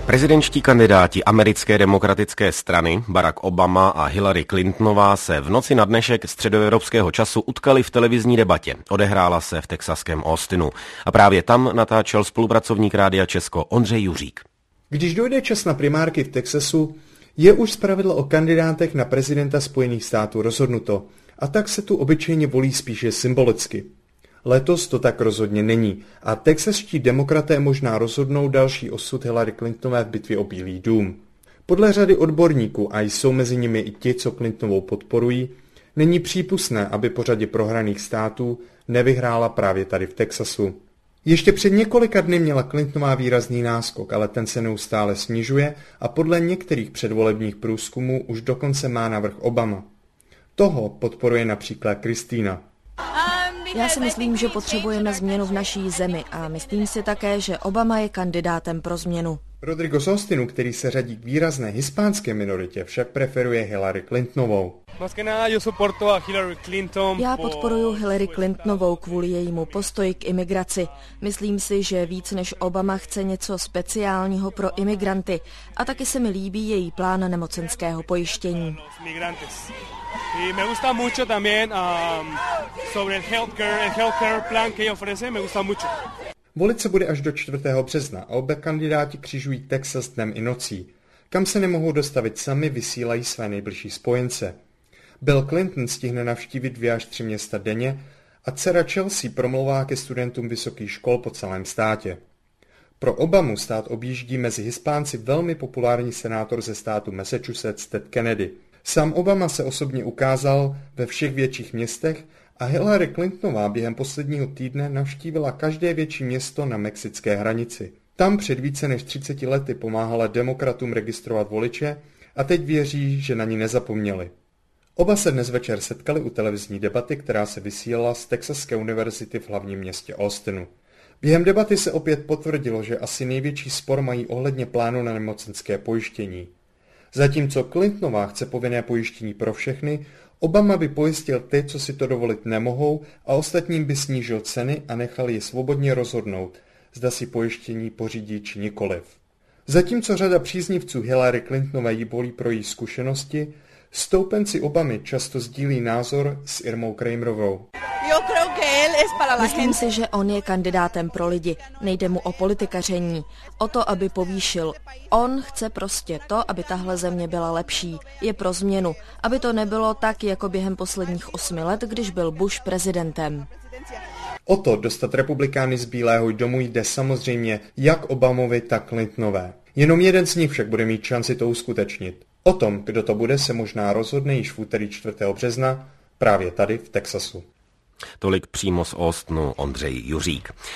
Prezidentští kandidáti americké demokratické strany Barack Obama a Hillary Clintonová se v noci na dnešek středoevropského času utkali v televizní debatě. Odehrála se v texaském Austinu. A právě tam natáčel spolupracovník Rádia Česko Ondřej Juřík. Když dojde čas na primárky v Texasu, je už zpravidla o kandidátech na prezidenta Spojených států rozhodnuto, a tak se tu obyčejně volí spíše symbolicky. Letos to tak rozhodně není a texaští demokraté možná rozhodnou další osud Hillary Clintonové v bitvě o Bílý dům. Podle řady odborníků, a jsou mezi nimi i ti, co Clintonovou podporují, není přípustné, aby po řadě prohraných států nevyhrála právě tady v Texasu. Ještě před několika dny měla Clintonová výrazný náskok, ale ten se neustále snižuje a podle některých předvolebních průzkumů už dokonce má navrch Obama. Toho podporuje například Kristýna. Já si myslím, že potřebujeme změnu v naší zemi a myslím si také, že Obama je kandidátem pro změnu. Rodrigo z Austinu, který se řadí k výrazné hispánské minoritě, však preferuje Hillary Clintonovou. Já podporuji Hillary Clintonovou kvůli jejímu postoji k imigraci. Myslím si, že víc než Obama chce něco speciálního pro imigranty a taky se mi líbí její plán nemocenského pojištění. Y me gusta mucho también sobre el healthcare plan que ella ofrece, me gusta mucho. Volit se bude až do 4. března a oba kandidáti křižují Texas dnem i nocí. Kam se nemohou dostavit sami, vysílají své nejbližší spojence. Bill Clinton stihne navštívit 2 až 3 města denně a dcera Chelsea promlouvá ke studentům vysokých škol po celém státě. Pro Obamu stát objíždí mezi Hispánci velmi populární senátor ze státu Massachusetts Ted Kennedy. Sám Obama se osobně ukázal ve všech větších městech a Hillary Clintonová během posledního týdne navštívila každé větší město na mexické hranici. Tam před více než 30 lety pomáhala demokratům registrovat voliče a teď věří, že na ní nezapomněli. Oba se dnes večer setkali u televizní debaty, která se vysílala z Texaské univerzity v hlavním městě Austinu. Během debaty se opět potvrdilo, že asi největší spor mají ohledně plánu na nemocenské pojištění. Zatímco Clintonová chce povinné pojištění pro všechny, Obama by pojistil ty, co si to dovolit nemohou, a ostatním by snížil ceny a nechal je svobodně rozhodnout, zda si pojištění pořídí či nikoliv. Zatímco řada příznivců Hillary Clintonové jí bolí pro její zkušenosti, stoupenci Obamy často sdílí názor s Irmou Kramerovou. Myslím si, že on je kandidátem pro lidi. Nejde mu o politikaření, o to, aby povýšil. On chce prostě to, aby tahle země byla lepší. Je pro změnu, aby to nebylo tak, jako během posledních 8 let, když byl Bush prezidentem. O to dostat republikány z Bílého domu jde samozřejmě jak Obamovi, tak Clintonové. Jenom jeden z nich však bude mít šanci to uskutečnit. O tom, kdo to bude, se možná rozhodne již v úterý 4. března právě tady v Texasu. Tolik přímo z Austinu Ondřej Juřík.